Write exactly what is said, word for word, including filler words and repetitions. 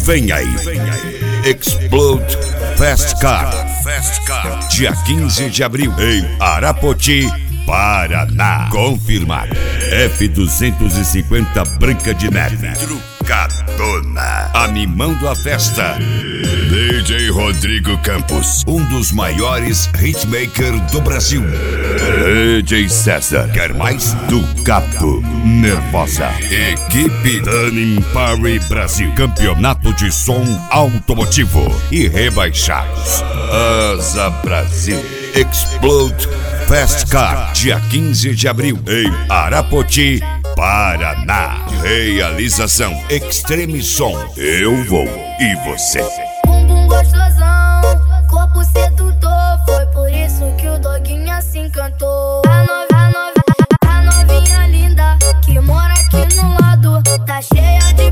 Vem aí, Explode Fast Car, Fast Car, dia quinze de abril, em Arapoti, Paraná. Confirmar, F duzentos e cinquenta Branca de Neve, trucadona, animando a festa. D J Rodrigo Campos, um dos maiores hitmakers do Brasil. D J César, quer mais? Ducato, Nervosa. Equipe Tuning Party Brasil, campeonato de som automotivo e rebaixados. Asa Brasil, Explode Fast Car, dia quinze de abril, em Arapoti, Paraná. Realização Extreme Som. Eu vou e você. Bumbum gostosão, corpo sedutor. Foi por isso que o doguinha se encantou. A, nova, a, nova, a novinha linda que mora aqui no lado tá cheia de